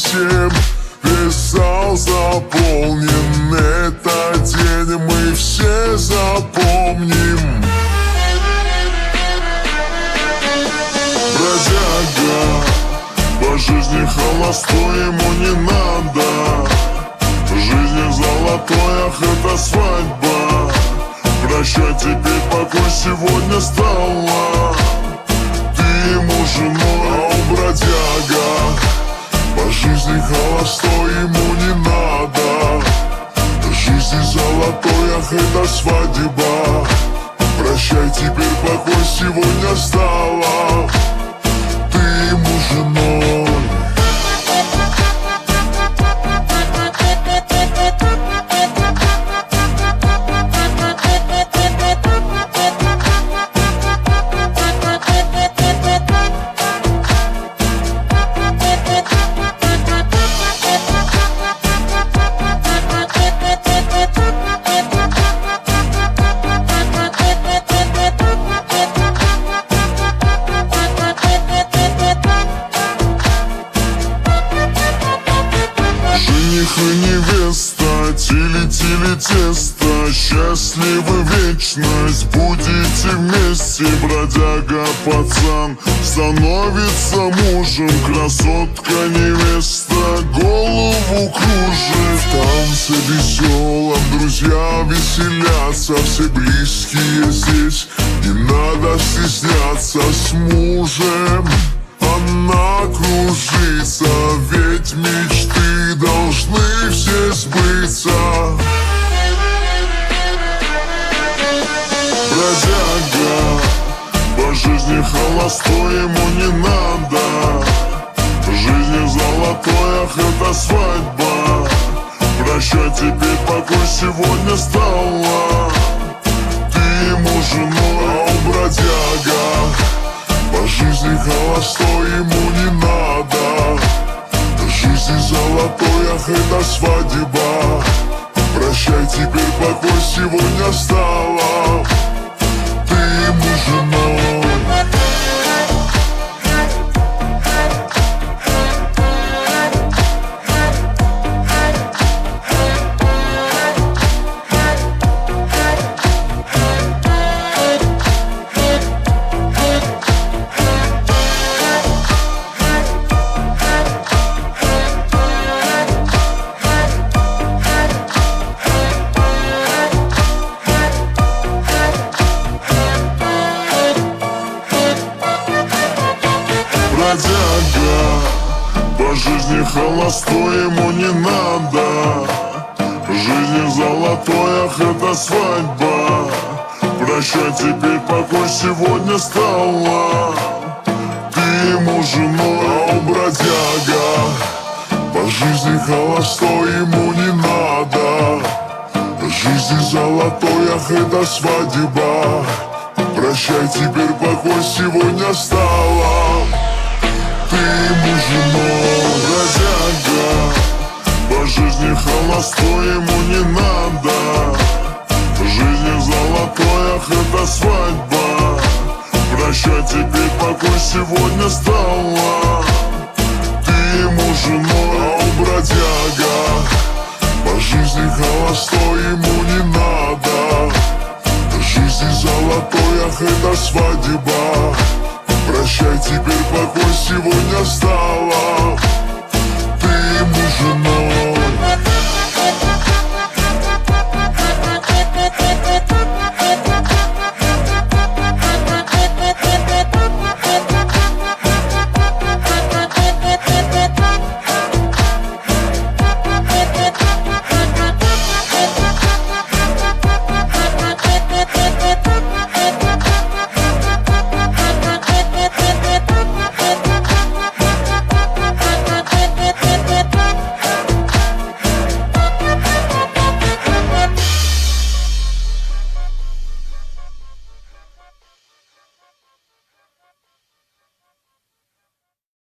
будущем. Весь зал заполнен, этот день мы все запомним. Бродяга, по жизни холостой, ему не надо. В жизни золотой, ах, это свадьба. Прощай теперь покой, сегодня стала ты ему женой. А у бродяга по жизни холостой, ему не надо. В жизни золотой, ах, это свадьба. Прощай теперь покой, сегодня стала ты ему женой. Жених и невеста, тили-тили тесто, счастливы вечность, будете вместе. Бродяга пацан становится мужем, красотка невеста голову кружит. В танце веселом друзья веселятся, все близкие здесь, не надо стесняться. С мужем она кружится, ведь мечты должны все сбыться. Бродяга, по жизни холостой, ему не надо. В жизни золотой, ах, это свадьба. Прощай теперь покой, сегодня стала ты ему женой. А у бродяга по жизни холостой, ему не надо. В жизни золотой, ах, это свадьба. Прощай теперь покой, сегодня стала ты ему женой. Бродяга, по жизни холостой, ему не надо. В жизни золотой, ах, это свадьба. Прощай теперь покой, сегодня стала ты ему женой. А у бродяга по жизни холостой, ему не надо. В жизни золотой, ах, это свадьба. Прощай теперь покой, сегодня стала ты ему женой. Бродяга, по жизни холостой, ему не надо. В жизни золотой, ах, это свадьба. Прощай теперь покой, сегодня стала ты ему женой. А у бродяга по жизни холостой, ему не надо. В жизни золотой, ах, это свадьба. Прощай теперь покой, сегодня стала